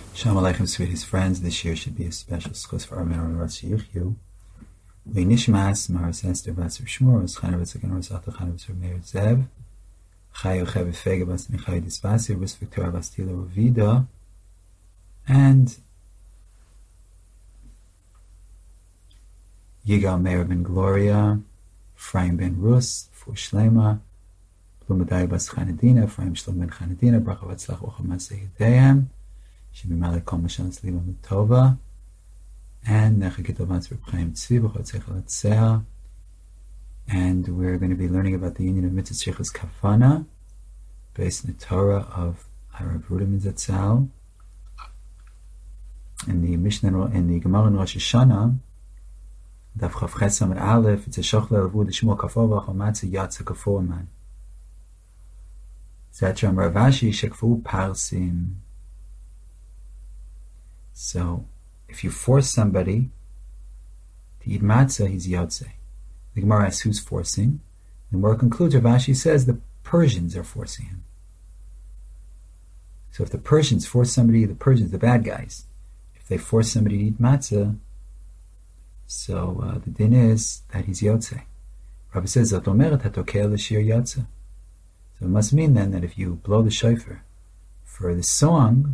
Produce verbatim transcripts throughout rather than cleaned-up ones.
Shalom Aleichem, sweetest friends. This year should be a special schus for our Meron Ratz Yichyu. We nishmas Maras Esther Vatzer Shmur, was Chana Vatzagan Rosata Chana Vatzer Meir Zev, Chayu Chev Fega Bas Michai Dispasir, was Victoria Bastila Ravida, and Yigal Meir Ben Gloria, Ephraim Ben Rus, for Shlema, Plumadai Bas Chanadina, Ephraim Shlom Ben Chanadina, Bracha Vatzlach Ocham Masei Yedeyam, Shemimale Kol Mashanas Liba Mitova, and Nechakit Avanz Reb Chaim Tzvi B'chotzecha Latzeah, and we're going to be learning about the union of Mitzvah Shrichas Kavana, based on the Torah of Harav Rudim Zatzal, in the Mishnah, in the Gemara in Rosh Hashanah, Daf Chav Ches Amud Aleph, it's a Shochla Levu D'Shmuel Kafo V'Chomatze Yatsa Kafo Man. Zatra Rav Ashi Shekfu Parsim. So, if you force somebody to eat matzah, he's yotze. The Gemara asks who's forcing. The Gemara concludes, Rav Ashi says the Persians are forcing him. So if the Persians force somebody, the Persians, the bad guys, if they force somebody to eat matzah, so uh, the din is that he's yotze. Rabbi says, Zot omeret hatokeh l'shir yotze. So it must mean then that if you blow the shofar for the song,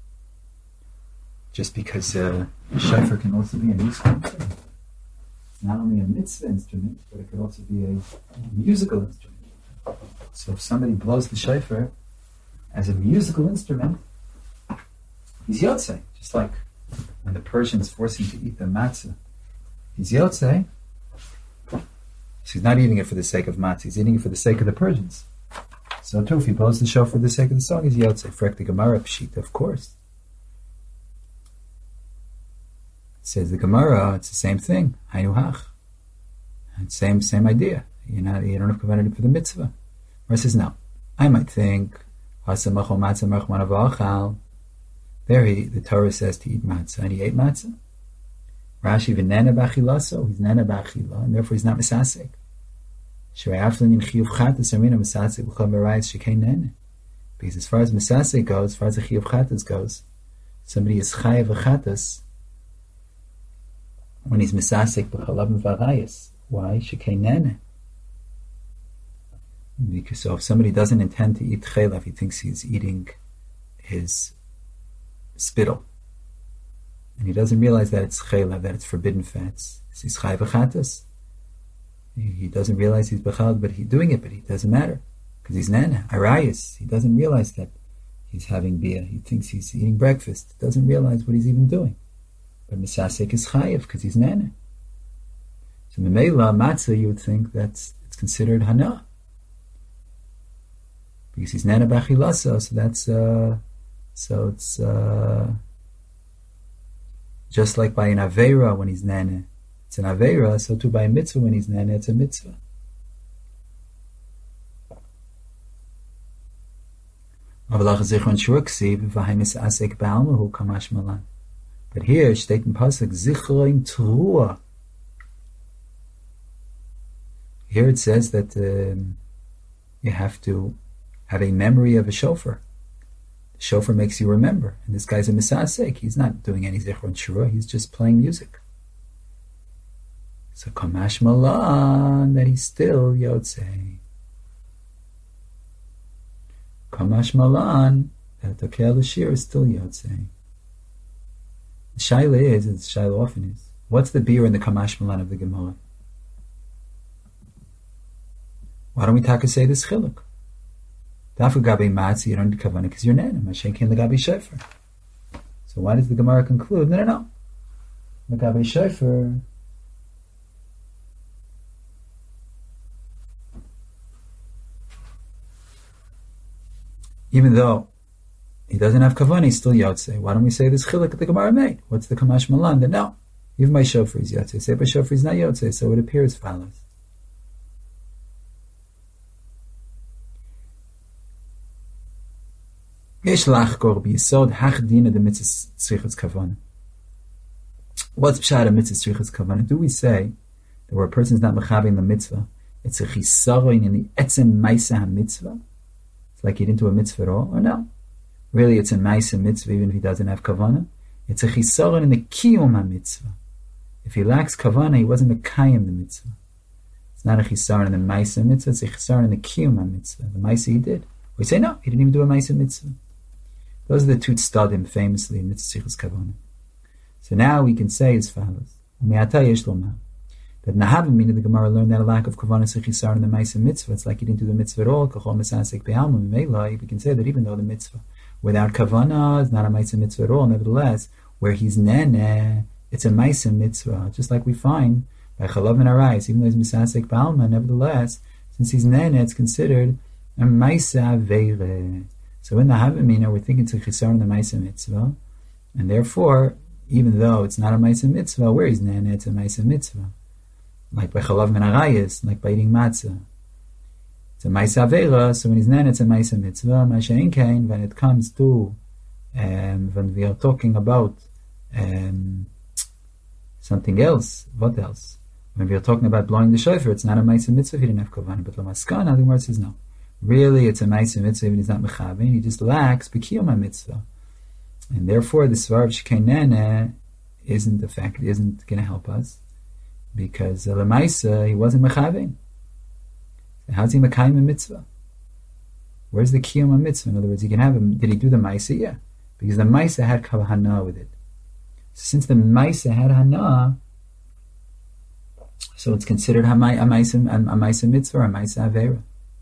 just because uh, shofar can also be a musical instrument. It's not only a mitzvah instrument, but it could also be a musical instrument. So if somebody blows the shofar as a musical instrument, he's yotze. Just like when the Persians force him to eat the matzah, he's yotze. So he's not eating it for the sake of matzah, he's eating it for the sake of the Persians. So too, if he blows the shofar for the sake of the song, he's yotze. Frek the Gemara Pshita, of course. Says the Gemara, it's the same thing. Hainu hach. It's same same idea. You're not you don't have covenant for the mitzvah. Or says no. I might think there he, the Torah says to eat matzah, and he ate matzah. Rashi v'nena b'achilaso, he's nena b'achila, and therefore he's not misasek. Because as far as misasek goes, as far as the chiyuv chatas goes, somebody is chayav v'chatas when he's misasek b'chalav v'arayis. Why? Shekeinene. Because so if somebody doesn't intend to eat chelav, he thinks he's eating his spittle. And he doesn't realize that it's chelav, that it's forbidden fats. He's chayav v'chatas. He doesn't realize he's b'chalav, but he's doing it, but it doesn't matter. Because he's nana, arayis. He doesn't realize that he's having beer. He thinks he's eating breakfast. He doesn't realize what he's even doing. But misasek is chayiv because he's nana. So memela matzah, you would think that's it's considered hana because he's nana b'achilasa. So that's uh, so it's uh, just like by an aveira when he's nana, it's an aveira. So too by a mitzvah when he's nana, it's a mitzvah. But here, steht in Pasuk, Zichroim Truah. Here it says that um, you have to have a memory of a shofar. The shofar makes you remember. And this guy's a misasek. He's not doing any Zichron Truah. He's just playing music. So Kamash Malan, that he's still Yotze. Kamash Malan, that the Tokeh L'Shir is still Yotze. The shaila is, as the shaila often is, what's the beer in the Kamash Malan of the Gemara? Why don't we taka say this chiluk? Dafu gabi matzi, you don't need kavanah because you're nana. Mashen ken legabi shofar. So why does the Gemara conclude? No, no, no. Legabi shofar. Even though he doesn't have kavanah, he's still yotze. Why don't we say this chiluk that the Gemara made? What's the Kamash Malan? Then no. Even my shofar is yotze. Say by shofar is not yotze, so it appears follows. Yesh lachkor b'yisod hachdina de mitzvah tzrichas kavanah. What's pshat of mitzvah tzrichas kavanah? Do we say that where a person is not mechabein the mitzvah, it's a chisaron in the etzem maisa ha-mitzvah? It's like he didn't do a mitzvah at all, or no? Really, it's a Maisa mitzvah even if he doesn't have Kavanah. It's a chisaron in the kiyum ha-mitzvah. If he lacks Kavanah, he wasn't mekayim the mitzvah. It's not a chisaron in the Maisa mitzvah, it's a chisaron in the kiyum ha-mitzvah. The Maisa he did. We say, no, he didn't even do a Maisa mitzvah. Those are the two tzadim famously in Mitzvah Sichos Kavanah. So now we can say as follows. That in the Havamina, the Gemara learned that a lack of Kavanah is a chisaron in the Maisa mitzvah. It's like he didn't do the mitzvah at all. We can say that even though the mitzvah without kavanah is not a Maisa mitzvah at all. Nevertheless, where he's nene, it's a Maisa mitzvah. Just like we find by Chalav and Arayis, even though he's Misasek Ba'alma, nevertheless, since he's nene, it's considered a Maisa Aveire. So in the Havamina, we're thinking it's a chisaron the Maisa mitzvah, and therefore, even though it's not a Maisa mitzvah, where he's nene, it's a Maisa mitzvah. Like by Chalav and Arayis, like by eating matzah. It's a Maisa Aveira, so when he's nene, it's a Maisa mitzvah. Masha Inkain, when it comes to, um, when we are talking about um, something else, what else? When we are talking about blowing the shofar, it's not a Maisa mitzvah if he didn't have kavanah. But Lamaskana, the word says no. Really, it's a Maisa mitzvah even if he's not mechaven. He just lacks b'kiyum mitzvah, and therefore the svar of shekei nene isn't the fact isn't going to help us because the Maisa he wasn't mechaven. How's he mekayim a mitzvah? Where's the kiyum mitzvah? In other words, he can have him. Did he do the Maisa? Yeah, because the Maisa had hana with it. So since the Maisa had hana, so it's considered a Maisa, a Maisa mitzvah or a Maisa avera.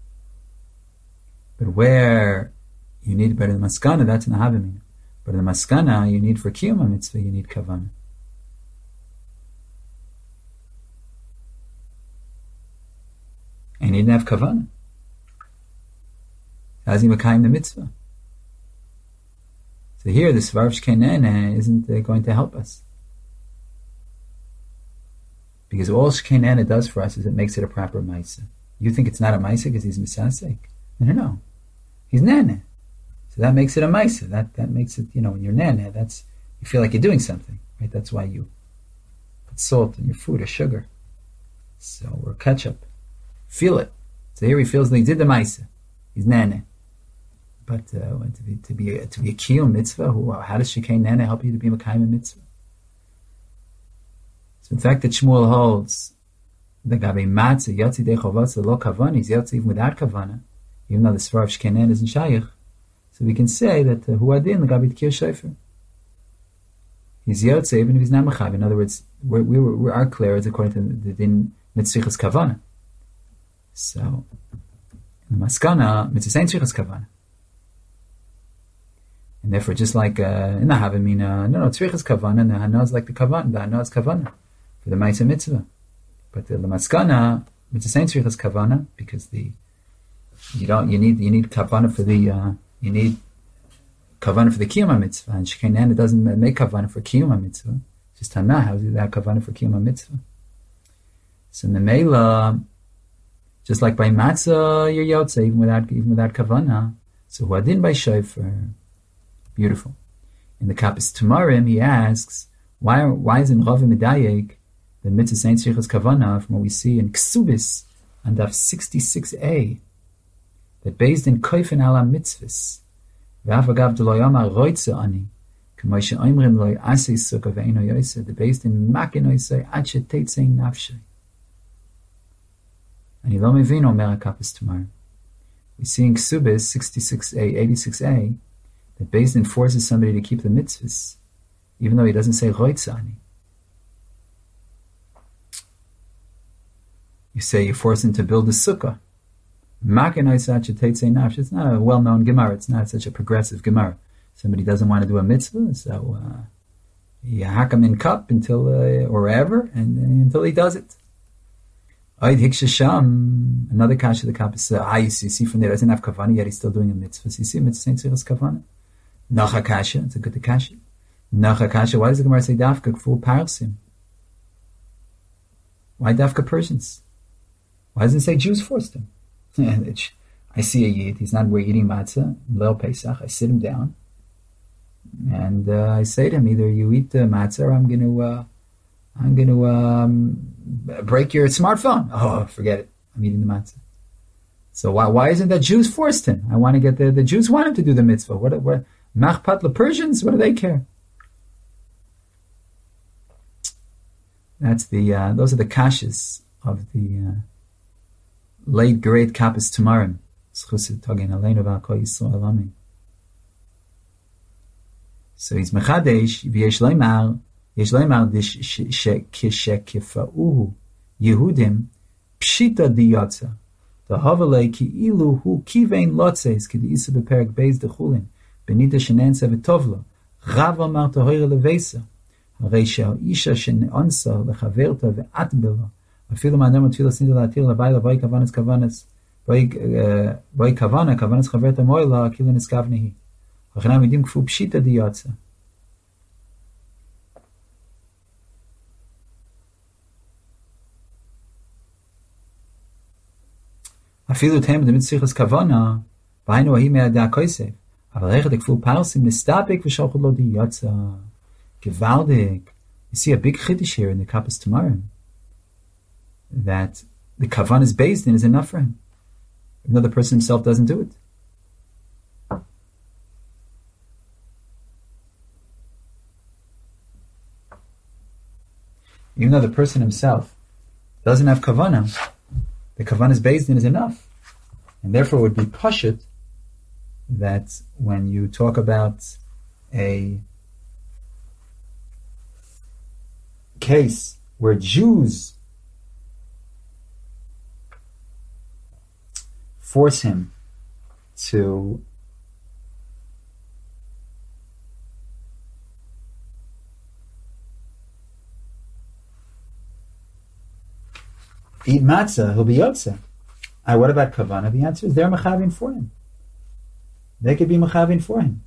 But where you need better than maskana, that's in the Havamina. But in the maskana, you need for kiyum mitzvah, you need kavanah. And he didn't have kavanah. How's he mekayim the mitzvah? So here, the svar of shekei nene isn't uh, going to help us. Because all shekei nene does for us is it makes it a proper maisa. You think it's not a maisa because he's misasek? No, no, no. He's nene. So that makes it a maisa. That that makes it, you know, when you're nene, that's, you feel like you're doing something, right? That's why you put salt in your food or sugar. So, or ketchup. Feel it. So here he feels that he did the maisa. He's nene. But uh, to be to be a, to be a kiyum mitzvah, who, how does shekei nene help you to be a mekayim mitzvah? So the fact that Shmuel holds the gabe matzah yotzi de chovatza lo kavanah, he's yotzi even without kavanah, even though the svar of shekei nene isn't shayich. So we can say that uh, hu adin the gabe tkir shofar. He's yotzi even if he's not mechav. In other words, we're, we were, we are clear as according to the din mitzvichas kavanah. So in the maskana mitzvah tzvichas kavanah. And therefore, just like uh, in the Havamina, no, no, tzrichas kavanah, and the hana is like the kavanah, the hana is kavanah for the Maisa mitzvah. But the Lamaskana, it's the same tzrichas kavanah because the you don't you need you need kavanah for the uh, you need kavanah for the kiyum mitzvah, and shekei nene doesn't make kavanah for kiyum mitzvah. It's just hana. How do that kavanah for kiyum mitzvah? So memela, just like by matzah, you're yotze even without even without kavanah. So who adin by shofar. Beautiful. In the Kapis Tumarim, he asks, why why is in Rav Medayek the mitzvah saint tzrichas kavanah from what we see in Ksubis and Daf sixty-six a that based in koifen ala mitzvahs v'af agav de lo yamar roitze ani k'may she'omrim lo asei sukkah ve'eno yoseh the based in makin yoseh ad she'tetzei nafshay. And you lo mevin omer Kapis Tumarim. We see in Ksubis sixty-six a, eighty-six a that Beis Din forces somebody to keep the mitzvahs, even though he doesn't say roitzani. You say you force him to build a sukkah. It's not a well-known Gemara. It's not such a progressive Gemara. Somebody doesn't want to do a mitzvah, so uh, you hack him in cup until uh, or ever, and uh, until he does it. Another kasha the cup is ah, you see from there doesn't have kavanah yet he's still doing a mitzvah. So you see mitzvah saint tzrichas kavanah. Nacha kasha, it's a good kasha. Nacha kasha, why does the Gemara say dafka full parsim? Why dafka Persians? Why doesn't it say Jews forced him? I see a yid, he's not we're eating matzah, Leil Pesach, I sit him down, and uh, I say to him, either you eat the matzah or I'm going to, uh, I'm going to um, break your smartphone. Oh, forget it, I'm eating the matzah. So why why isn't that Jews forced him? I want to get the, the Jews want him to do the mitzvah. What what Machpat the Persians, what do they care? That's the uh, those are the kashas of the uh, late great Kappas Tamarim. So he's mechadesh v'yesh leimar yesh leimar kishekifauhu Yehudim pshita diyatza the havalei ki ilu hu kivein lotzes kedi isa beperek beis dechulin benita shenensa v'tovla Rav amar tohoyer levesa הרי שהאישה שנאנסה לחברתה ואת בלה, אפילו מאדם התפילה סנידה להתיר לבית לבוי כוונס כוונס, בוי כוונה, כוונס חברתה מוילה, כאילו נשגב נהי. וכן עמידים כפו פשיטה דיוצה. אפילו תהם דמית שיחס כוונה, והיינו ההיא מהדעה כויסף, אבל איך דכפו פרסים נסתפק ושלחו לו דיוצה. Gewaldig. You see a big chiddush here in the Kappas Tamarim that the kavan is based in is enough for him. Even though the person himself doesn't do it. Even though the person himself doesn't have kavanah, the kavan is based in is enough. And therefore it would be pashut that when you talk about a case where Jews force him to eat matzah, he'll be yotze. Uh, what about kavanah? The answer is they're mechavin for him. They could be mechavin for him.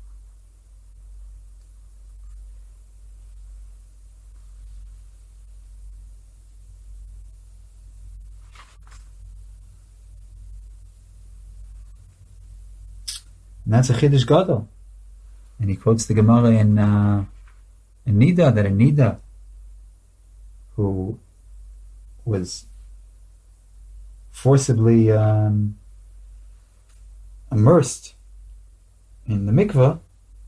And that's a Chiddush Gadol. And he quotes the Gemara in, uh, in Nida, that a Nida who was forcibly um, immersed in the mikveh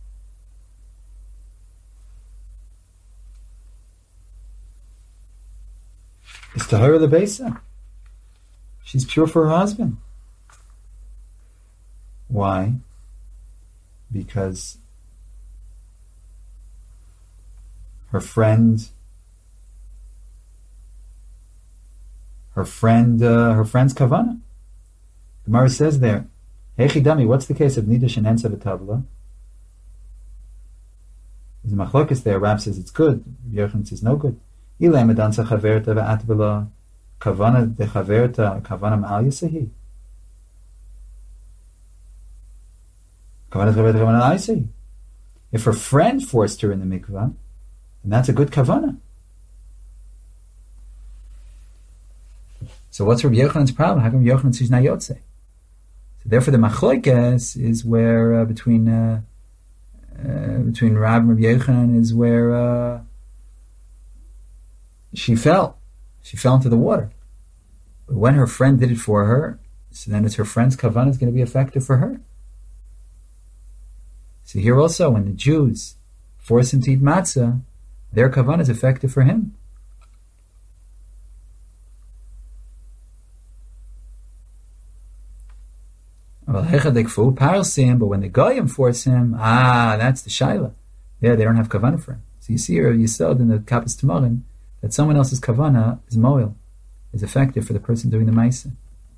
is Tahara the Besa. She's pure for her husband. Why? Because her friend, her friend, uh, her friend's kavana. The Gemara says there, "Hey Chidami, what's the case of nida shenensa v'tavla?" There's a machlokas there. Rab says it's good. Yochanan says no good. Ilay medansa chaverta v'at b'la kavana de chaverta kavana ma'al yasehi. If her friend forced her in the mikvah, then that's a good kavana. So what's Rabbi Yochanan's problem? How come Yochanan says not yotze? So therefore, the machlokes is where uh, between uh, uh, between Rab and Rabbi Yochanan is where uh, she fell. She fell into the water. But when her friend did it for her, so then it's her friend's kavana is going to be effective for her. So here also, when the Jews force him to eat matzah, their kavanah is effective for him. But when the goyim force him, ah, that's the shaila. Yeah, they don't have kavanah for him. So you see here, you said in the Kappas Tamarim that someone else's kavanah is moil, is effective for the person doing the ma'aseh.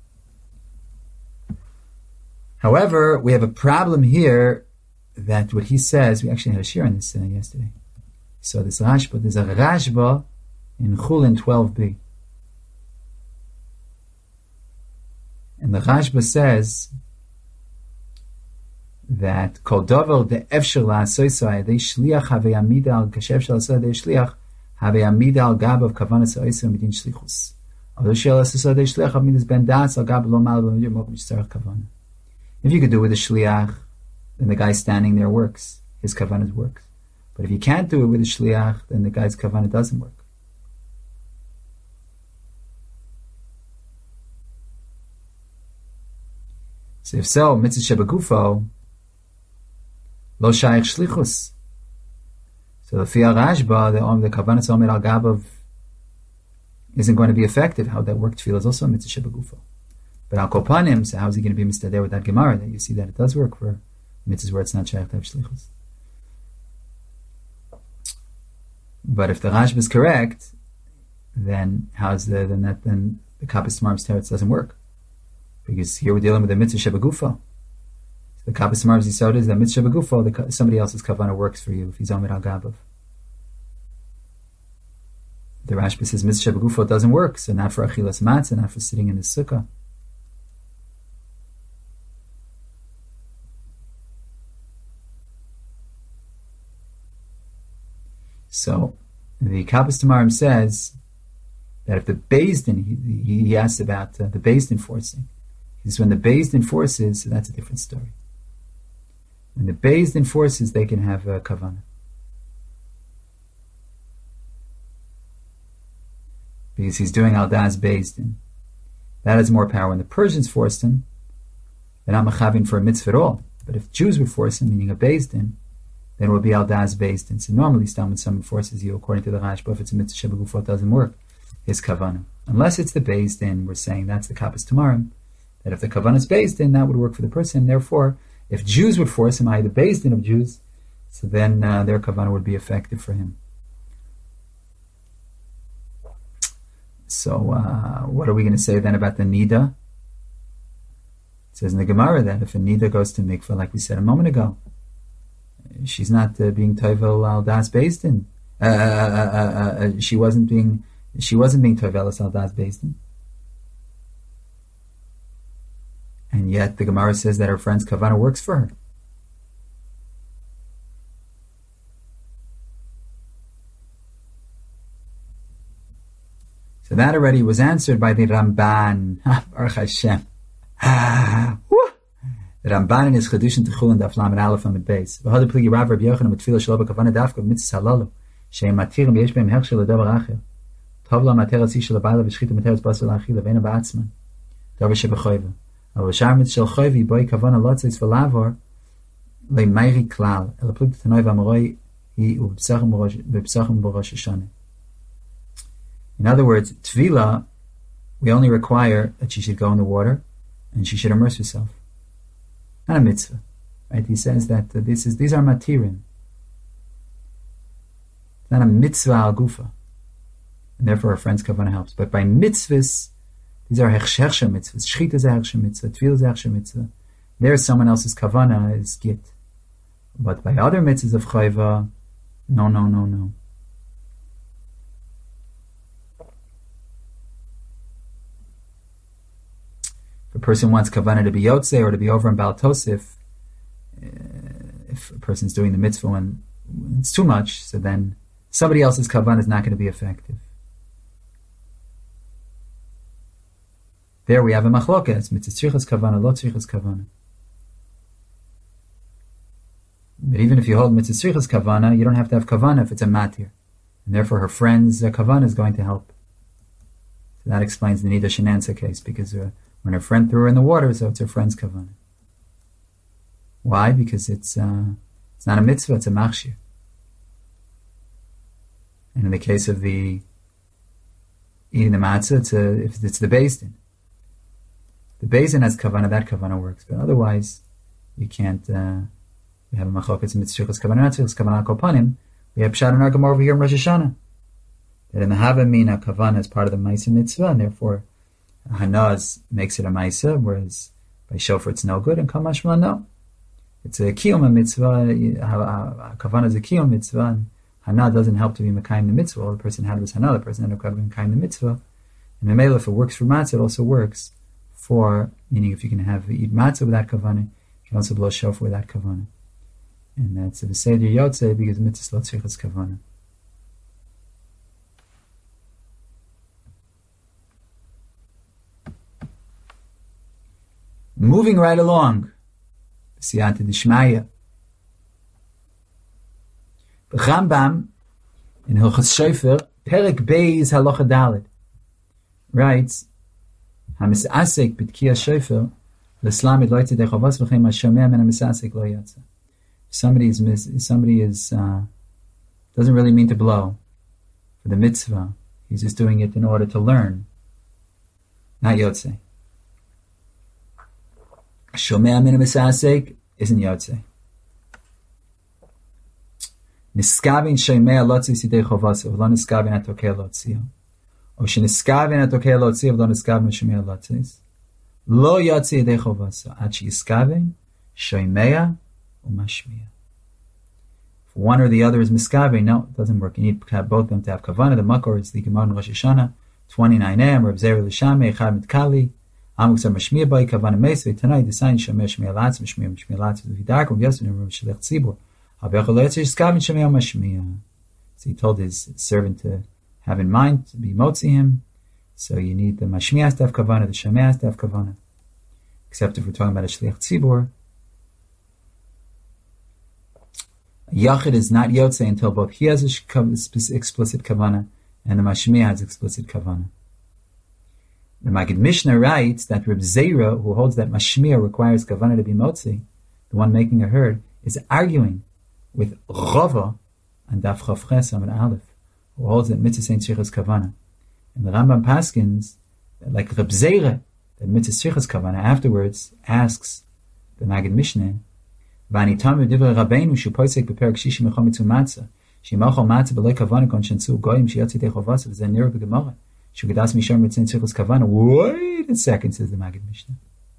However, we have a problem here. That what he says, we actually had a shir on this uh, yesterday. So this Rashba, there's a Rashba in Chulin twelve b. And the Rashba says that Kol Dover de Efshel la'asoyso ayadei shliach havei amida al kashev shel aseh ayadei shliach havei amida al gab of kavanas ha'oso midin shlichus. Although shel aseh ayadei shliach amidas ben das al gab lo mal b'midir mokum shtarach kavanah. If you could do it with a shliach, then the guy standing there works. His kavanah works. But if you can't do it with a shliach, then the guy's kavanah doesn't work. So if so, mitzvah shebagufo, Lo shaykh shlichus. So the Fia Rashba, the, the Kavanah Omer al Gabav isn't going to be effective. How that worked Tefillah is also a mitzvah shebegufo. But al Kopanim, so how is he going to be mistader with that Gemara? That you see that it does work for mitzvahs where it's not shaykh to have shlichus. But if the Rashba is correct, then how's the then that then the Kappas Tamarim's teretz doesn't work, because here we're dealing with the mitzvah shebegufo. So the Kappas Tamarim's yisod is that mitzvah shebegufo, the somebody else's kavanah works for you if he's omer al gabav. The Rashba says mitzvah shebegufo doesn't work, so not for achilas matzah, not for sitting in the sukkah. So the Kappas Tamarim says that if the Beis Din, he, he asked about uh, the Beis Din forcing. He says when the Beis Din forces, so that's a different story. When the Beis Din forces, they can have a kavanah. Because he's doing al das Beis Din. That has more power. When the Persians forced him, they're not machavin for a mitzvah at all. But if Jews would force him, meaning a Beis Din, then it would be al das Beis Din. So normally, when someone forces you, according to the Rashba, if it's a mitzvah shebegufo, it doesn't work. His kavanah. Unless it's the Beis Din, we're saying that's the Kappas Tamarim, that if the kavanah is Beis Din, that would work for the person. Therefore, if Jews would force him, either Beis Din of Jews, so then uh, their kavanah would be effective for him. So, uh, what are we going to say then about the Nida? It says in the Gemara that if a Nida goes to mikveh, like we said a moment ago, she's not uh, being toivel al das Beis Din. Uh, uh, uh, uh, she wasn't being she wasn't being toivelas al das Beis Din. And yet the Gemara says that her friend's kavanah works for her. So that already was answered by the Ramban. Baruch Hashem. The Ramban in his Chedushin Techulin Daf Lamed Aleph Amid Beis. V'hada pligi Rav Rabbi Yochanan with Tefillah Shelo b'kavanah dafka b'mitzvah halalu she'em matirim v'yesh b'hem hechshel l'davar acher tov la materas ish l'bayla v'shchita materas basar l'achila v'ena ba'atzman davar shebechoyva אבל בשאר מיtzvah של choyvi boi kavanah lotzis v'lavor le'mayri klal el pligi tanoi v'amoroi hi u'b'psachim b'rosh Hashanah. In other words, Tefillah, we only require that she should go in the water and she should immerse herself. Not a mitzvah, right? He says that uh, this is these are matirim. It's not a mitzvah al gufa, and therefore a friend's kavanah helps. But by mitzvahs, these are hechsher mitzvahs. Shchita is a hechsher mitzvah. Tefillah is a hechsher mitzvah. There's someone else's kavanah is git. But by other mitzvahs of chayva, no, no, no, no. If a person wants kavanah to be yotze or to be over in Baal Tosif, uh, if a person's doing the mitzvah when it's too much, so then somebody else's kavanah is not going to be effective. There we have a machlokas, mitzvah tzrichas kavanah, lo tzrichas kavanah. But even if you hold mitzvah tzrichas kavanah, you don't have to have kavanah if it's a matir. And therefore her friend's uh, kavanah is going to help. So that explains the Nida Shenansa case, because uh, when her friend threw her in the water, so it's her friend's kavanah. Why? Because it's uh, it's not a mitzvah, it's a machshir. And in the case of the eating the matzah, it's, a, if it's the Beis Din. The Beis Din has kavanah, that kavanah works. But otherwise, you can't, uh, we have a machokas mitzvah kavanah, not kavanah kopanim. We have pshat and argument over here in Rosh Hashanah. That in the Hava Mina, kavanah is part of the Maisa mitzvah, and therefore Hanaz makes it a Maisa, whereas by Shofar it's no good, and Kamashma no. It's a Kiyum mitzvah, kavanah is a Kiyum mitzvah, and Hana doesn't help to be Mekayim the mitzvah. All the person had was Hana, the person had to be Mekayim the mitzvah. And the Mela, if it works for matzah, it also works for, meaning if you can have eat matzah without kavanah, you can also blow shofar without kavanah. And that's a Seder Yotzei, because mitzvah lo tzrichas kavanah. Moving right along, Siyata Dishmaya. The Rambam in Hilchos Shofar, Perek Beis Halacha Daled, writes, "Hamisasek b'tkiya shofar l'slamid lo yitzei dechavos v'chein mashomea men hamisasek lo yatsa." somebody is mis- somebody is uh, doesn't really mean to blow for the mitzvah. He's just doing it in order to learn. Not Yotzei. Shomea min misasek isn't Yotzei. Niskavin shomea lotzi sidei chovasi v'lo niskavin atokei lotzio. Or sheniskavin atokei lotzio v'lo niskavin shomea lotzis. Lo yotzi yidei chovasi ad sheyiskavin shomea umashmiya. If one or the other is miskavin, no, it doesn't work. You need to have both of them to have kavanah. The makor is the Gemara in Rosh Hashanah twenty-nine a m. Reb Zera l'shamei echad mitkali. Amuk mashmiya by kavanah meisvei tonight. Design shomea shmiya latz mashmiya mashmiya latz v'vidark from yesterday from shlech tzibur. So he told his servant to have in mind to be motzi him. So you need the mashmiya has to have kavanah, the shomea has to have kavanah. Except if we're talking about a shliach tzibur. Yachid is not Yotzei until both he has a explicit kavanah and the mashmiya has explicit kavanah. The Magid Mishnah writes that Reb Zera, who holds that mashmiya requires kavanah to be motzi, the one making a herd, is arguing with Rava and Daf Chav Ches Amud Aleph, who holds that mitzvah ain't tzrichas kavanah. And the Rambam paskins, like Reb Zera, that mitzvah tzrichas kavanah, afterwards asks the Magid Mishnah, Vani tamu divrei Rabbeinu shupoisek beperek shishim echom mitzu matzah shimachol matzah b'lei kavanah kon shensu goyim sheyotzi dei chovas v'zeh nira b'gemara shugadas mishar mitzvah tzrichas kavanah. Wait a second, says the Magid Mishnah.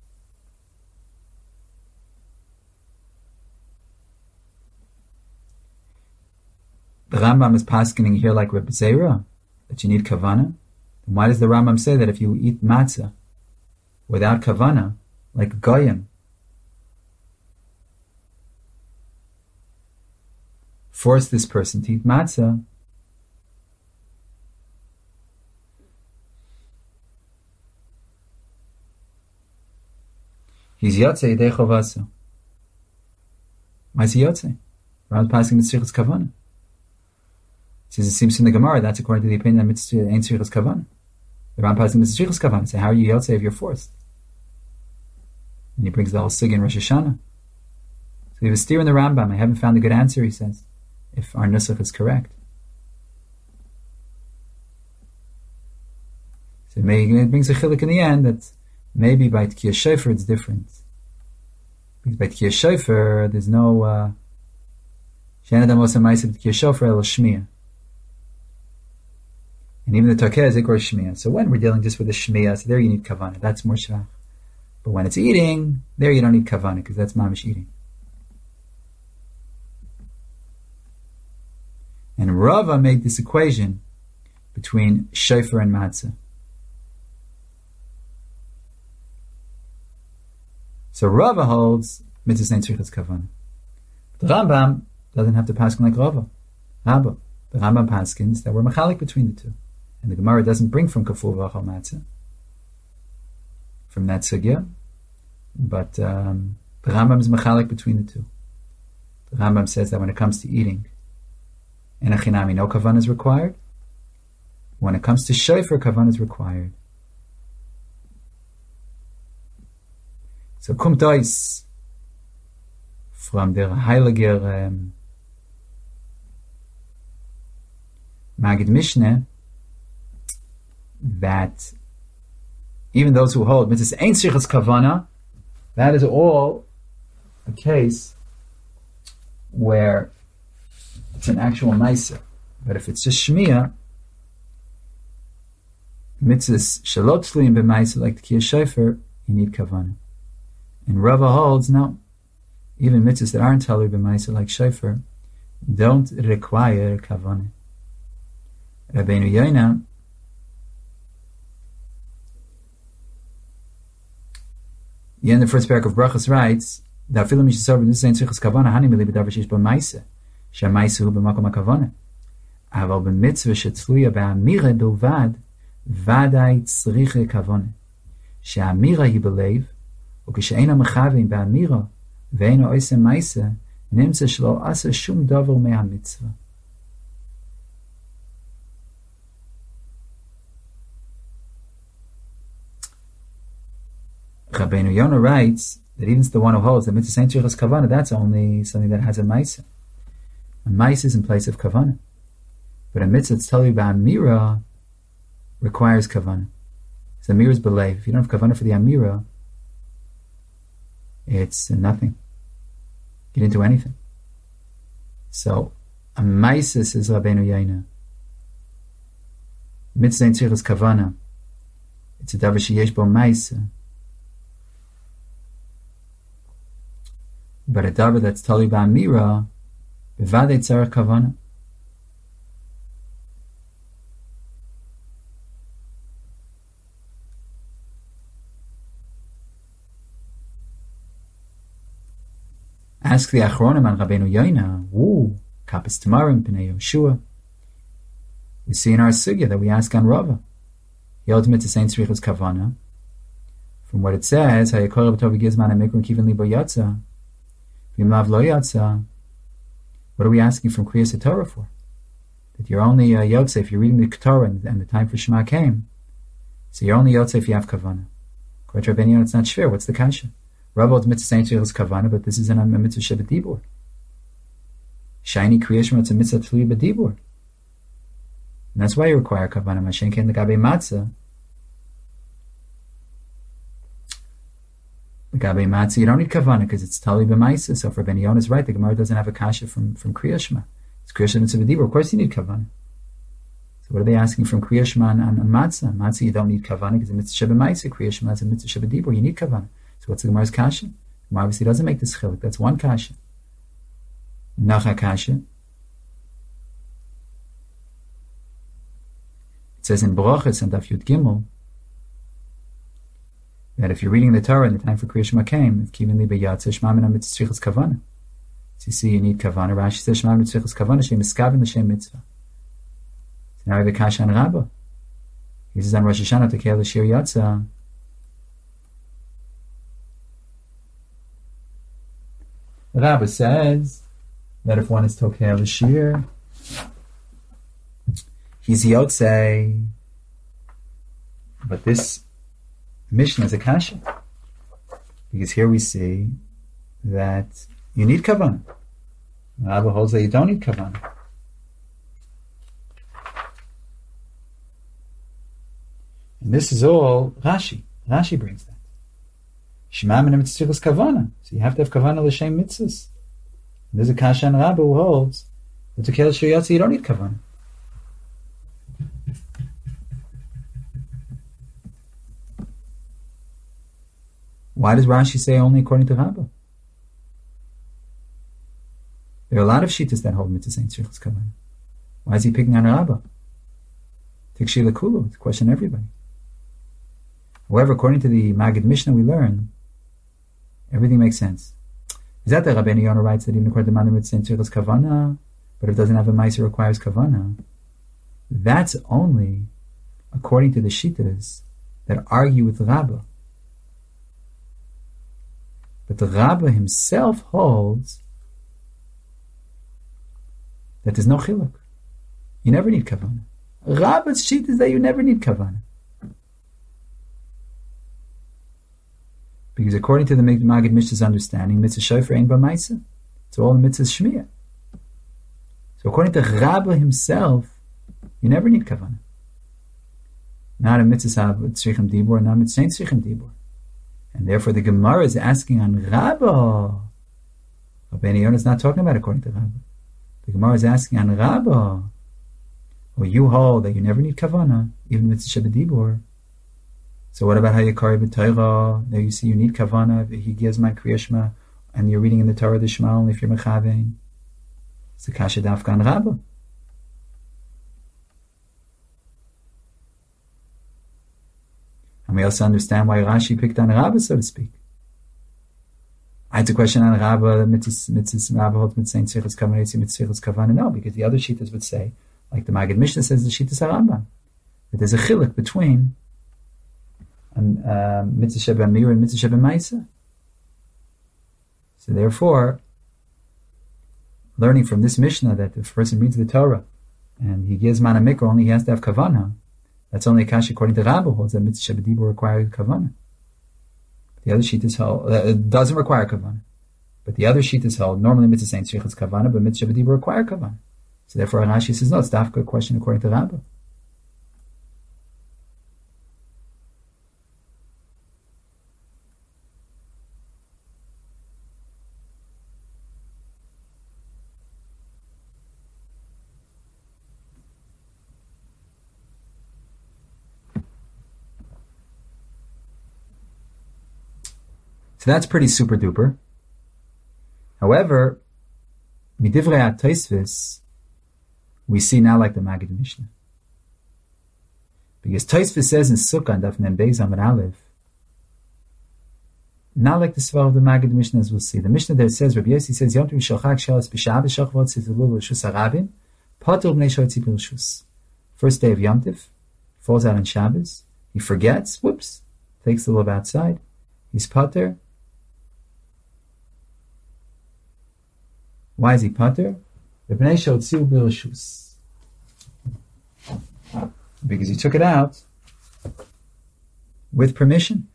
The Rambam is paskening here like Reb Zera, that you need kavanah. Then why does the Rambam say that if you eat matzah without kavanah, like goyim, force this person to eat matzah, he's yotzei yidei chovasa. Why is he yotzei? Rambam passing the tzrichas kavanah. Says it seems in the Gemara that's according to the opinion that mitzvah ain't tzrichas kavanah. The Rambam passing the tzrichas kavanah. So how are you yotzei if you're forced? And he brings the whole sig in Rosh Hashanah. So we have a steer in the Rambam. I haven't found a good answer, he says, if our nusach is correct. So maybe it brings a chiluk in the end that maybe by Tkiyah Shofar it's different. Because by Tkiyah Shofar there's no uh She'en adam osa ma'aseh b'Tkiyah Shofar el shmiya. And even the Tokeh is ikor shmiya. So when we're dealing just with the shmiya, so there you need kavanah. That's more shvach. But when it's eating, there you don't need kavanah because that's mamish eating. And Rava made this equation between shofar and matzah. So Rava holds mitzvah ain't tzrichas kavanah. The Rambam doesn't have to paskin like Rava. Rabba. The Rambam paskins that we're machalik between the two. And the Gemara doesn't bring from kafur v'achal matzah, from that sugya. But um, the Rambam is machalik between the two. The Rambam says that when it comes to eating, in a chinami, no kavanah is required. When it comes to shofar, kavanah is required. So kommt ois from der Heiliger um, Magid Mishnah that even those who hold mitzvah ain't tzrichas kavanah, that is all a case where it's an actual ma'aser. But if it's just shmiya, mitzvahs shalot tluyim b'ma'aser like Tkiyah Shofar, you need kavanah. And Rava holds no, even mitzvahs that aren't talui b'ma'aser like shofar don't require kavanah. Rabbeinu Yoina the end of the first paragraph of Brachas writes that afilu mishisar b'nusay tzrichas kavanah hani mili b'davar sheish b'ma'aser שהמעשה הוא במקום הכוונה. אבל במצווה שתלויה באמירה בלבד, ודאי צריך כוונה. שהאמירה היא בלב, וכשאינו מכוון באמירה, ואינו עושה מעשה, נמצא שלא עשה שום דבר מהמצווה. Rabbeinu Yonah writes that even the one who holds that mitzvah ain't tzrichas kavana, that's only something that has a ma'isa. A ma'isa is in place of kavana. But a mitzvah that's tell you about amira requires kavana. So amira is believe. If you don't have kavana for the amira, it's nothing. You didn't do anything. So a ma'isa says Rabbeinu Yaina. Mitzvah ain't tzrichas kavana. It's a davar sheyesh bo ma'isa. But a davar that's tali ba'amira, b'vadei tzarech kavana. Ask the Achronim on Rabbeinu Yaina. Woo, kapis tamarim p'nei Yoshua. We see in our sugya that we ask on Rava. The ultimate to Saint Tzrichas Kavana. From what it says, Hayakol B'Tov Gizman HaMikron Kiven Libo Yatza. V'Imlav Lo Yatza. What are we asking from Kriyas HaTorah for? That you're only uh, Yotze if you're reading the Torah and, and the time for Shema came. So you're only Yotze if you have Kavana. According to Rabbeinu, it's not shver. What's the kasha? Rava ultimate to Saint Tzrichas Kavana, but this is in a mitzvah Shabbat Dibur. Shiny creation, it's a mitzvah Tli B'Dibur. And that's why you require kavana. Mashen ken l'gabe matzah. L'gabe matzah, you don't need kavana because it's tali b'maisa. So for Ben Yonah is right, the Gemara doesn't have a kasha from from Kriya Shema. It's Kriya Shema mitzvah d'ibur. Of course you need kavana. So what are they asking from Kriya Shema on, on, on matzah? Matzah you don't need kavana because it's mitzvah b'maisa. Kriya Shema is a mitzvah d'ibur. You need kavana. So what's the Gemara's kasha? The Gemara obviously doesn't make this chilik. That's one kasha. Nacha kasha. It says in Brachos and Daf Yud Gimel that if you're reading the Torah and the time for Kriya Shema came, if Kiven Li B'Yatza Shema Min HaMitzvah Tzrichas Kavana. So you see, you need Kavana. Rashi says Shema Min HaMitzvah Kavana Shem Miskaven L'Shem Mitzvah. So now we have a kasha on Rabbah. He says on Rosh Hashanah Tekel L'Shir Yatza. Rabbah says that if one is Tokel L'Shir, he's Yotzei, but this Mishnah is a kasha, because here we see that you need kavanah. Rabbi holds that you don't need kavanah. And this is all Rashi. Rashi brings that. Shema min mitzvahs kavanah. So you have to have kavanah l'shem mitzvahs. There's a kasha on Rabbi who holds that to kill shir yotzi you don't need kavanah. Why does Rashi say only according to Rabbah? There are a lot of shittas that hold mitzvah ain't tzrichas kavana. Why is he picking on Rabbah? Tikshila kulu, to question everybody. However, according to the Maggid Mishnah we learn, everything makes sense. Is that the Rabbeinu Yonah writes that even according to Maggid mitzvah ain't tzrichas kavana, but if it doesn't have a ma'aser requires kavana? That's only according to the shittas that argue with Rabbah. But the Rabbah himself holds that there's no chiluk. You never need kavanah. Rabbah's sheet is that you never need kavanah. Because according to the Maggid Mishnah's understanding, mitzvah shofar ain't b'maisa. It's all the mitzvah shmiyah. So according to Rabbah himself, you never need kavanah. Not a mitzvah tzrichim dibur, not a mitzvah tzrichim dibur. And therefore the Gemara is asking on Rabbah. Rabbeinu Yonah is not talking about according to Rabbah. The Gemara is asking on Rabbah. Well, you hold that you never need kavanah, even with Shabbat Dibur. So what about Hayakari B'Torah? There you see you need kavanah, he gives my Kriya Shema, and you're reading in the Torah the Shema only if you're Mechavein. It's the Kasha Dafka on Rabbah. And we also understand why Rashi picked on Rabbah, so to speak. I had a question on Rabbah, mitzvah Rabbah holds mitzvah tzrichas kavana, mitzvah tzrichas kavana. No, because the other shittas would say, like the Maggid Mishnah says, the shittas Rambam, that there's a chiluk between um, uh, mitzvah sheba amir and mitzvah sheba ma'isa. So therefore, learning from this Mishnah that if a person reads the Torah and he gives mana mikra, only he has to have kavana. That's only a kasha according to Rabbah holds that mitzvah sheba dibur requires kavana. The other sheet is held, uh, it doesn't require kavanah. But the other sheet is held, normally mitzvah saying tzrichas kavanah, but mitzvah b'dibur require kavanah. So therefore Rashi says, no, it's dafka a question according to Rabbah. So that's pretty super duper. However, midivrei Tosfos, we see now like the Maggid Mishnah. Because Tosfos says in Sukkah, Daf Mem Beis Amud Aleph, not like the Svar of the Maggid Mishnah as we'll see. The Mishnah there says, Rabbi Yossi says, Yom Tov Shalchak Shalas B'Shabbos Shachvot Tzitulu L'Reshus HaRabim Patur B'nei Shoytzi B'Reshus. First day of Yom Tov, falls out on Shabbos, he forgets, whoops, takes the love outside, he's patur. Why is he patur? Because he took it out with permission.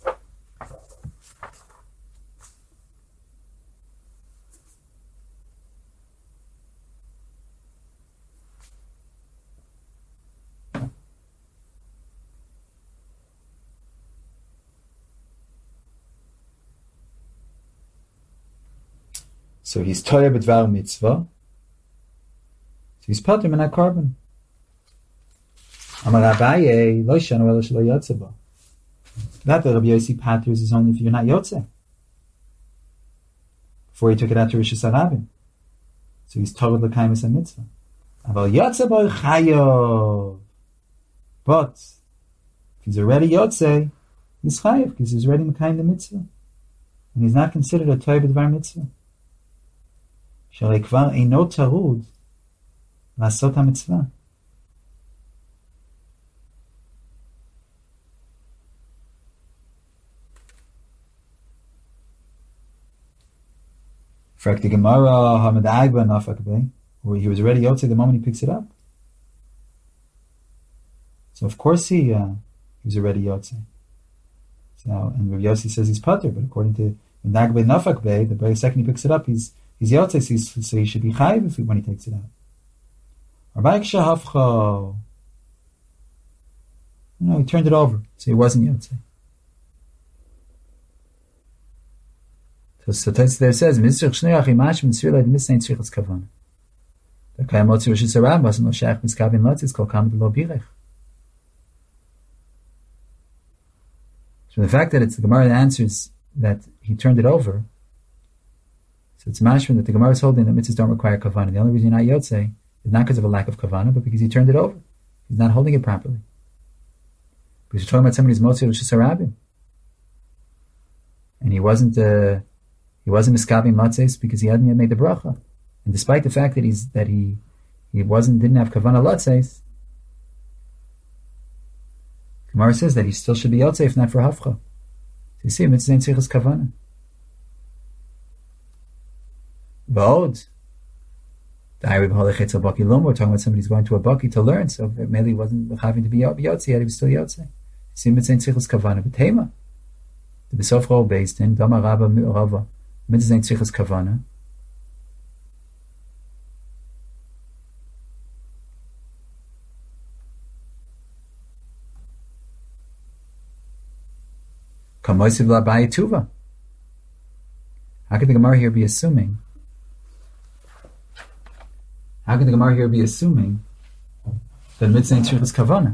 So he's toyer b'dvar mitzvah. So he's patur min hakorban. Amar Abaye lo shanu elo shelo yotze bo. That the Rabbi Yossi paters is only if you're not yotze. Before he took it out to Rishus HaRabim. So he's told l'kaimus mitzvah. Aval yotze bo chayav. But if he's already yotze, he's chayav because he's already l'kaim the mitzvah, and he's not considered a toyer b'dvar mitzvah. Shalei kvar eino tarud לעשות המצווה. Frak the Gemara Hamad Agba Nafak Bey, where he was already yotze the moment he picks it up. So of course he uh, he was already yotze. So and Rav Yossi says he's patur, but according to Nagbe Nafak Bey, the very second he picks it up, he's he's yotze, so, he's, so he should be chayiv if he, when he takes it out. No, he turned it over, so he wasn't yotze. So Tosfos there says, "Mitzrich shneach imash mitzvah leid mitzvah tzrichas kavanah." The kayam motzi rishus harab wasn't no shaykh mitzkavin lotzis kol kam lo birech. So the fact that it's the Gemara that answers that he turned it over, so it's mashman that the Gemara is holding that mitzvahs don't require kavanah. The only reason you're not yotze is not because of a lack of kavanah, but because he turned it over. He's not holding it properly. Because you're talking about somebody's motzi rishus harabim, and he wasn't. Uh, He wasn't miskavim latzes because he hadn't yet made the bracha, and despite the fact that he's that he he wasn't didn't have kavana latzes, Gemara says that he still should be yotzei if not for hafcha. So you see, mitzvah tzrichas kavana. V'od, we're talking about somebody's going to a baki to learn, so maybe he wasn't having to be yotzei yet; he was still yotzei. See, mitzvah tzrichas kavana, but tema the besof rol based in dama rabba rava. Mitzvah tzrichas kavana. Kamoisiv l'Abaye tuva. How could the Gemara here be assuming? How could the Gemara here be assuming that mitzvah tzrichas kavana?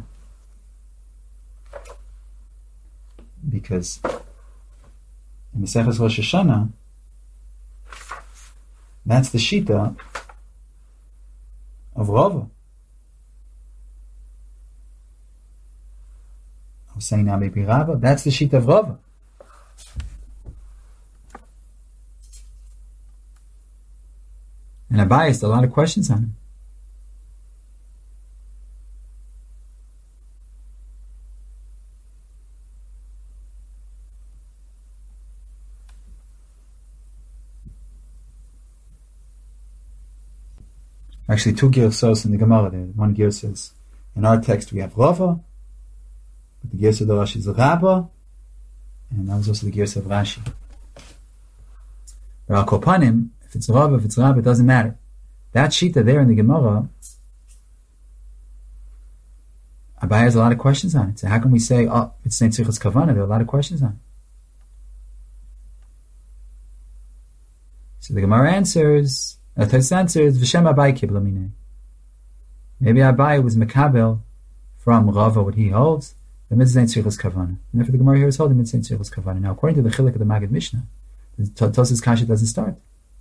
Because in Maseches Rosh Hashanah, that's the shita of Rava. I was saying now maybe Rava. That's the shita of Rava. And Abaye asked a lot of questions on him. Actually, two girsos in the Gemara there. One gear says, in our text we have Rava, but the gear of the Rashi is Rabba, And that was also the gears of Rashi. But Al Kopanim, if it's Rav, if it's Rab, it doesn't matter. That Shita there in the Gemara, Abaye has a lot of questions on it. So how can we say, oh, it's Nein Tzrichas Kavana? There are a lot of questions on it. So the Gemara answers, the Tais answers, V'shem Abaye Kibla Minei. Maybe Abaye was Mekabel from Rava, what he holds, the mitzvah ain't tzrichas kavana. And therefore the Gemara here is holding mitzvah ain't tzrichas kavana. Now, according to the Chiluk of the Maggid Mishnah, the Tosas Kasha doesn't start.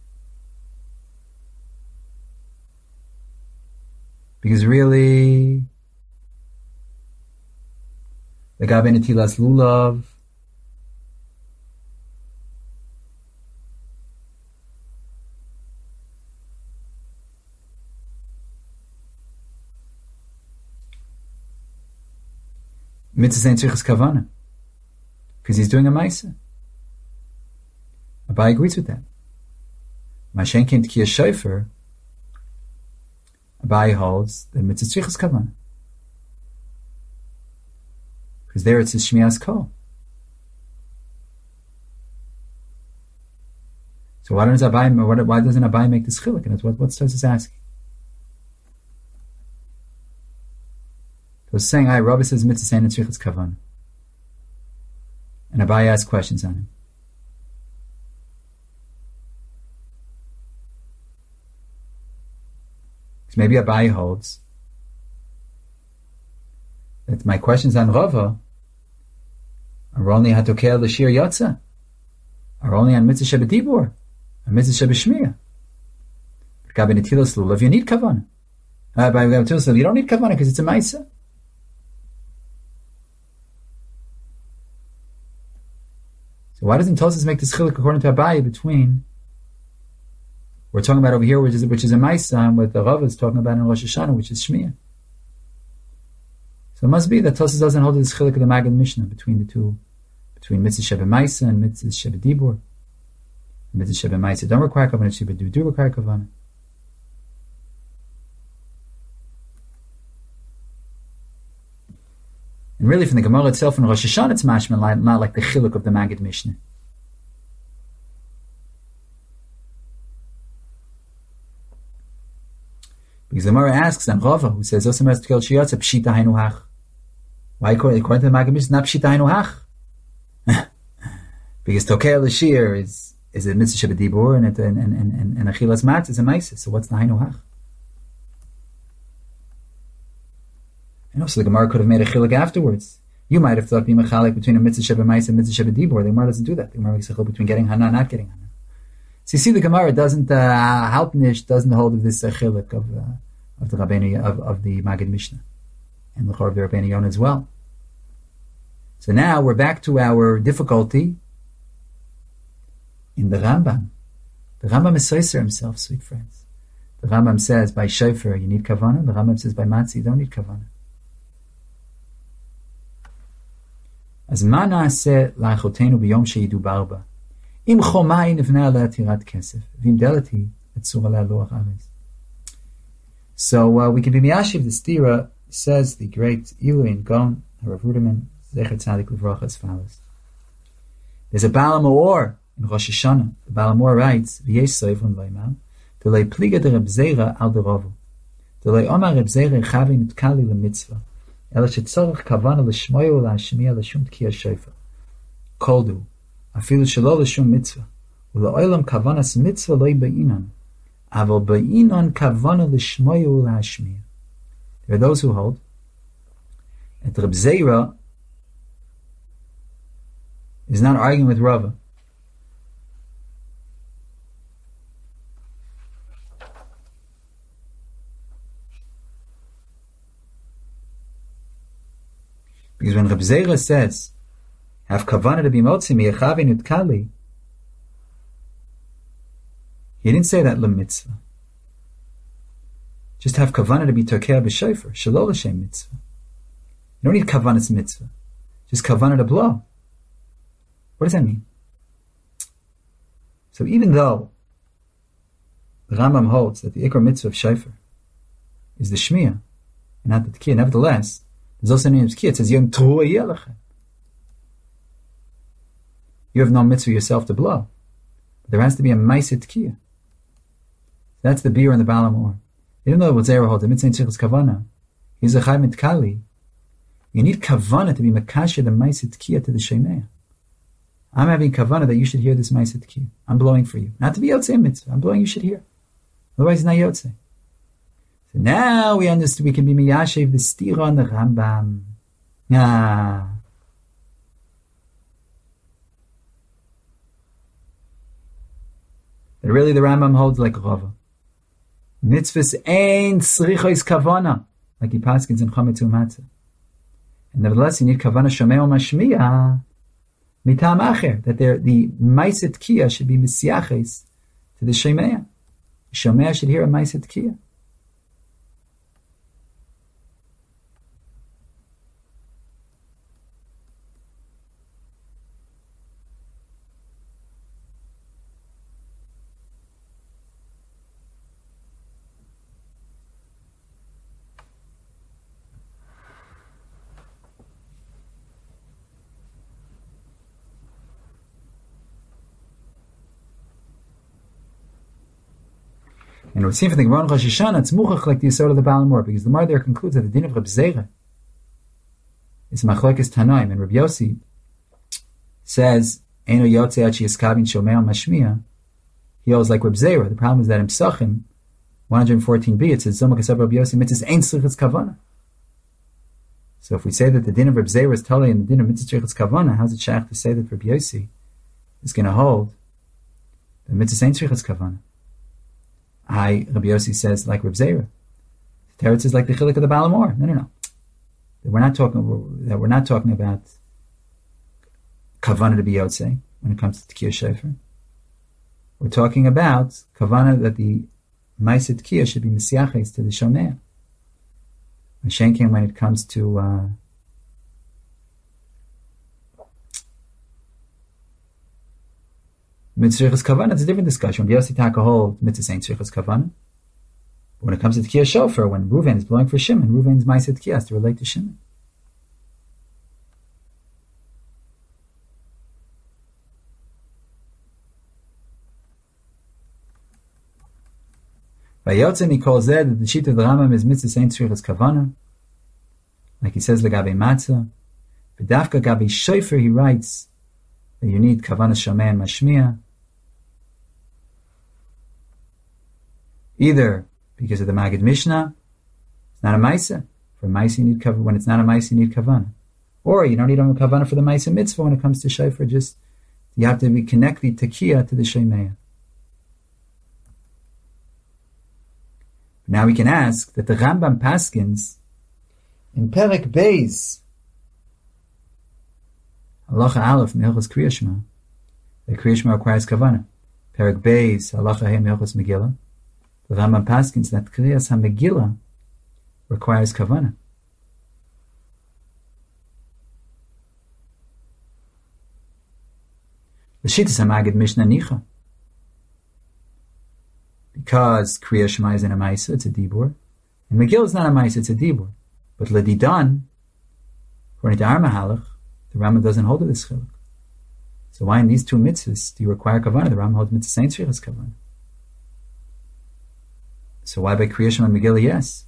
Because really, the Gabe Netilas Lulav, mitzvah ain't tzrichas kavana, because he's doing a ma'isa. Abaye agrees with that. Mashen came to Kiyah Shofar. Abaye holds that mitzvah tzrichas kavana, because there it's his shmias kol. So why doesn't Abaye? Why doesn't Abaye make this chiluk? And it's what what's Tosas asking. So it's saying, "I Rabbi says mitzvah ain't tzrichas kavana," and Abaye asks questions on him. So maybe Abaye holds that my questions on Rava are only hatokel l'shir yotza, are only on mitzvah shebedibur, on mitzvah shebeshmiya. But Gabi netilas lulav, you need kavana. Uh, by Gabi netilas lulav, you don't need kavana because it's a ma'isa. So why doesn't Tosas make this chiluk according to Abaye between we're talking about over here, which is which is a ma'isa, and what the Rav is talking about in Rosh Hashanah, which is shmiya. So it must be that Tosas doesn't hold this chiluk of the Maggid Mishnah between the two, between mitzvah shebe ma'isa and mitzvah shebe dibur. Mitzvah shebe ma'isa don't require kavana, shebe do do require kavana. And really, from the Gemara itself in Rosh Hashanah, it's mashman, not like the chiluk of the Maggid Mishnah. Because the Gemara asks on Rava, who says, "Osam es tkel shiyatza pshita hainu hach." Why according to the Maggid Mishnah, not pshita hainu hach? Because tokel l'shir is is a mitzvah shebedibur, and and and and and achilas matz is a ma'isa. So what's the hainu hach? And also the Gemara could have made a chiluk afterwards. You might have thought be mechalik between a mitzvah shebe ma'isa and mitzvah shebe dibur. The Gemara doesn't do that. The Gemara makes a chiluk between getting hana and not getting hana. So you see, the Gemara doesn't uh, Halpnish doesn't hold of this uh, chiluk of uh, of the Rabbeinu of, of the Maggid Mishnah and the Chor of the Rabbeinu Yonah as well. So now we're back to our difficulty in the Rambam. The Rambam is soiser himself, sweet friends. The Rambam says by shofar you need kavana. The Rambam says by matzah you don't need kavana. As mana se la'achotenu b'yom sheyidu barba. Im chomai nivna le'atirat kesef. Vim delati etzura le'aloach ares. So uh, we can be miyashiv. The stira says the great Iluin Gon Harav Ruderman Zecher Tzadik Livracha as follows. There's a Baal HaMaor in Rosh Hashanah. The Baal HaMaor writes, "V'yesh soivon lo'imam, d'lei pliga de Reb Zera al derovu, d'lei omar Reb Zera chavi nitkali lemitzvah, ela shetzorach kavana l'shmoyu u'la'ashmiya l'shum tkiyah shofar. Koldu, afilu shelo l'shum mitzvah, u'la'olam kavanas mitzvah lo'i ba'inan, aval ba'inan kavana l'shmoyu u'la'ashmiya." There are those who hold that Reb Zera is not arguing with Rava. Because when Reb Zera says, have kavanah to be motzi mi'echavi nutkali, he didn't say that l'mitzvah. Just have kavanah to be tokeh b'shofar, shelo l'shem mitzvah. You don't need kavanah's mitzvah. Just kavanah to blow. What does that mean? So even though the Rambam holds that the ikar mitzvah of shofar is the shmiya and not the tkiyah, nevertheless, there's also a name of tkiyah. It says yom truah yelachem. You have no mitzvah yourself to blow. But there has to be a ma'aseh tkiyah. That's the beer and the balamor. Even though what Zera holds, the mitzvah tzrichas kavana, he's a chayv mitkali. You need kavana to be makasher the ma'aseh tkiyah to the shemeya. I'm having kavana that you should hear this ma'aseh tkiyah. I'm blowing for you. Not to be yotzei mitzvah. I'm blowing, you should hear. Otherwise, it's not yotzei. So now we understand, we can be miyashev the stira on the Rambam. Ah. But really the Rambam holds like Rava. Mitzvahs ain't tzrichos kavana, like he paskins in Chometz U'Matzah. And nevertheless, you need kavana shomei or mashmiya mitam acher, that the ma'aseh tkiyah should be misiaches to the shemeya. Shemeya should hear a ma'aseh tkiyah. And it would seem for the Gemara Rosh Hashanah, it's muchach like the Yisod of the Balamor, because the Mar there concludes that the din of Reb Zera is machlokes Tanoim, and Reb Yossi says, Eino yotzei ad sheyiskabin shomei mashmiya. He holds like Reb Zera. The problem is that in Psachim, one fourteen b, it says, Zoma kasav Reb Yossi mitzvahs ein tzrichas kavana. So if we say that the din of Reb Zera is totally in the din of mitzvah tzrichas kavana, how's it shaykh to say that Reb Yossi is going to hold the mitzvahs ein tzrichas kavana? I, Rabbi Yossi says, like Reb Zera. Teretz is like the chilik of the Balamor. No, no, no. We're not talking, that we're not talking about kavana to be yotzei when it comes to Tkiyah Shefer. We're talking about kavana that the ma'aseh tkiyah should be misiaches to the shomea. And shenkin when it comes to uh, mitzvahs kavana, it's a different discussion. When Yossi Taka hold mitzvahs ain't tzrichas kavana. When it comes to Tkiyah Shofar, when Reuven is blowing for Shimon, Reuven's ma'aseh tkiyah has to relate to Shimon. Vayotzem he calls that the sheet of the Rambam is mitzvahs ain't tzrichas kavana, like he says legabe matzah. V'dafka gabe shofar he writes that you need kavana shomei and mashmiya, either because of the Magid Mishnah, it's not a Maisa. For a Maisa you need kavana. When it's not a Maisa you need kavana. Or you don't need a kavana for the Maisa mitzvah when it comes to shofar. Just you have to be connected tekiyah to the shemeya. Now we can ask that the Rambam paskins in Perek Beis Halacha Aleph Mehilchos Kriya Shema. The Kriya Shema requires kavana. Perek Beis Halacha He Mehilchos Megillah. The Rambam paskins that Kriyas HaMegillah requires kavana. The Shittas HaMagid Mishnah Nicha. Because Kriya Shema is in a Maisa, it's a Dibur. And Megillah is not a Maisa, it's a Dibur. But Ledidan, according to our Mahalach, the Rambam doesn't hold to this chiluk. So why in these two mitzvahs do you require kavana? The Rambam holds mitzvah saint tzrichas kavana. So why by Kriya Shema and Megillah, yes?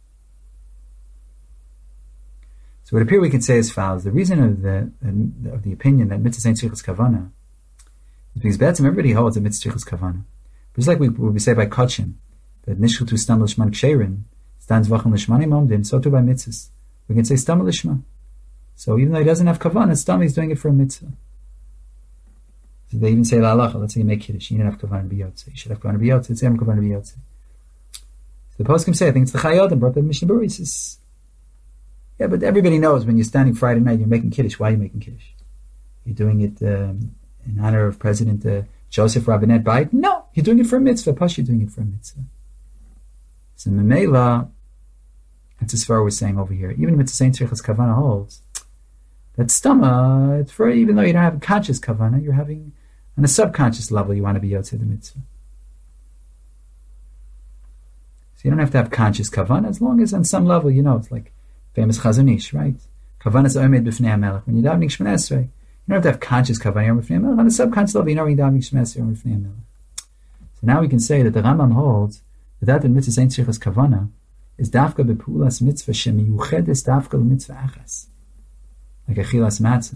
So it appears we can say as follows. The reason of the of the opinion that mitzvah saint tzrichas kavana is because Be'etzim everybody holds a mitzvah tzrichas kavana. But just like we, we say by Kotchim, that nishchutu stam l'shman ksherim, stands v'achim l'shmanim omdim, so too by mitzvahs. We can say stam l'shma. So even though he doesn't have kavanah, stam he's doing it for a mitzvah. So they even say la halacha. Let's say you make kiddush, you don't have kavanah to be yotzei. You should have kavanah to be yotzei. It's em kavanah to be yotzei. So the poskim say, I think it's the Chayyim brought the Mishnah Berurah. He says, yeah, but everybody knows when you're standing Friday night, you're making kiddush. Why are you making kiddush? You're doing it um, in honor of President uh, Joseph Robinette Biden? No, you're doing it for a mitzvah. Plus, you're doing it for a mitzvah. So Memela, that's as far we're saying over here. Even mitzvah saint tzrichas kavana holds that stama, it's for even though you don't have a conscious kavana, you're having on a subconscious level you want to be yotzei the mitzvah. So you don't have to have conscious kavana as long as on some level you know it's like famous Chazon Ish, right? Kavana is omed b'fnei hamelech. When you're davening Shemona Esrei, You don't have to have conscious kavanah Yom Lifnei Melech. On a subconscious level, you know you're davening Shema Yom Lifnei Melech. So now we can say that the Rambam holds that that mitzvah ain't tzrichas kavanah is dafka bepulas mitzvah shemiyuchedes dafka l'mitzvah achas, like achilas matzah.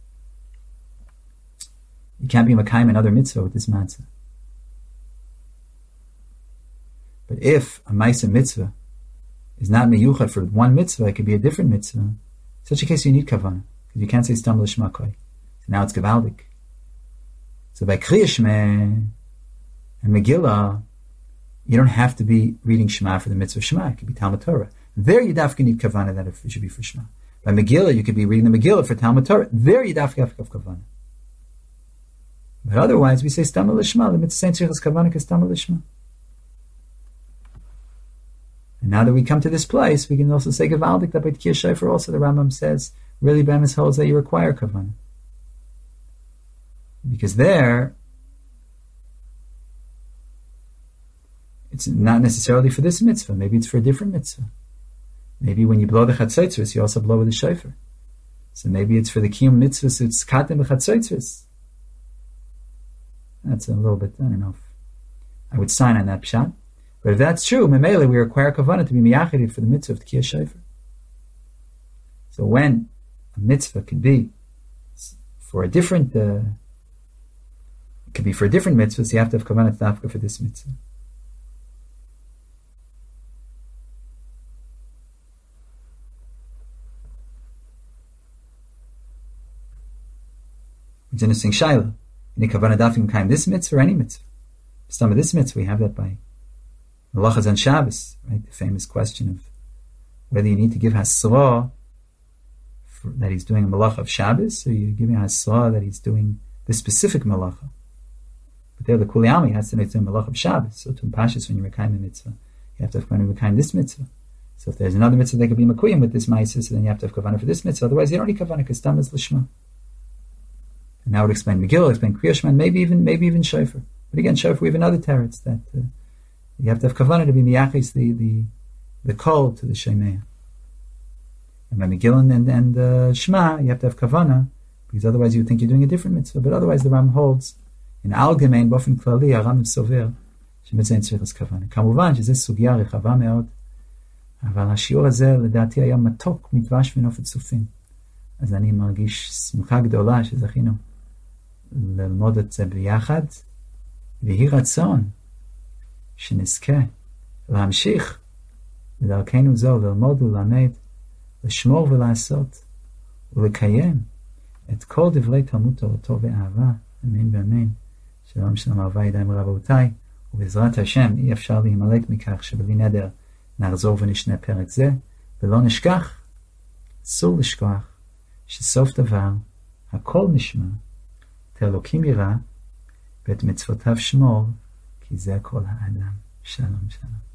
You can't be makayim another mitzvah with this matzah. But if a ma'aseh mitzvah is not miyuchad for one mitzvah, it could be a different mitzvah. In such a case, you need kavanah, because you can't say stam l'shma koi. So now it's gevaldik. So by Kriya Shmeh and Megillah, you don't have to be reading Shema for the mitzvah Shema. It could be Talmud Torah. There you dafka need kavanah that it should be for Shema. By Megillah, you could be reading the Megillah for Talmud Torah. There you dafka have kavanah. But otherwise, we say Stam L'Shma. The mitzvah ain't tzrichas kavanah is Stam L'Shma. And now that we come to this place, we can also say gevaldik that by Tkiyah Shofar also the Rambam says really Bemis holds that you require kavanah. Because there, it's not necessarily for this mitzvah. Maybe it's for a different mitzvah. Maybe when you blow the chatzaitzvus, you also blow with the shofar. So maybe it's for the kiyum mitzvah, so it's katem b'chatzaitzvus. That's a little bit, I don't know if I would sign on that pshat. But if that's true, memele, we require kavanah to be miyachided for the mitzvah of tkiyah shofar. So when a mitzvah could be for a different, uh, it could be for a different mitzvah, so you have to have kavanah tafka for this mitzvah. It's an interesting shaila. Any kavanah dafim kaim this mitzvah or any mitzvah? Some of this mitzvah we have that by malachas on Shabbos, right? The famous question of whether you need to give hasra for, that he's doing a malacha of Shabbos, or you're giving hasra that he's doing this specific malacha. But there, the kuliyami has to know it's doing malacha of Shabbos. So to impashis when you're mekayim a mitzvah, you have to have kavanah mekayim this mitzvah. So if there's another mitzvah that could be mekuyim with this ma'aseh, so then you have to have kavanah for this mitzvah. Otherwise, you don't need kavanah because tam is l'shma. And now I would explain Megillah, explain Kriya Shema, maybe even maybe even Shofar. But again, Shofar, we have another teretz that uh, you have to have kavanah to be miyachis the the the call to the Shemaya. And by Megillah and and uh, Shema, you have to have kavanah because otherwise you would think you're doing a different mitzvah. But otherwise, the Ram holds in Al Gemein Bofen Klali Aram Sover shemitzvah tzrichas kavanah. כמובן שזו סוגיה רחבה מאוד, אבל השיעור הזה לדעתי היה מתוק מדבש ונופת צופים. אז אני מרגיש שמחה גדולה שזכינו ללמוד את זה ביחד, ויהי רצון שנזכה להמשיך בדרכנו זו, ללמוד וללמד, לשמור ולעשות ולקיים את כל דברי תלמוד תורתו באהבה, אמן ואמן. שלום שלום אהבה ידיים רבותיי, ובעזרת השם אי אפשר להימלט מכך שבלי נדר נחזור ונשנה פרק זה, ולא נשכח, אסור לשכוח, שסוף דבר, הכל נשמע, את אלוקים ירא, ואת מצוותיו שמור, כי זה כל האדם. שלום שלום.